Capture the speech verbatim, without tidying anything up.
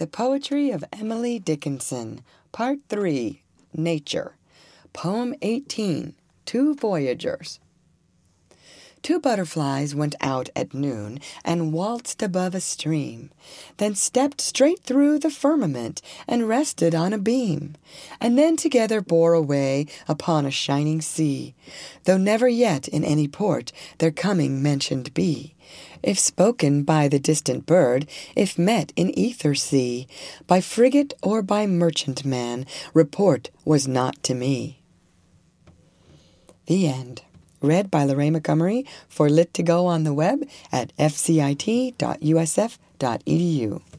The Poetry of Emily Dickinson, Part three, Nature. Poem eighteen, Two Voyagers. Two butterflies went out at noon and waltzed above a stream, then stepped straight through the firmament and rested on a beam, and then together bore away upon a shining sea, though never yet in any port their coming mentioned be. If spoken by the distant bird, if met in ether sea, by frigate or by merchantman, report was not to me. The end. Read by Lorraine Montgomery for Lit to Go on the web at f c i t dot u s f dot e d u.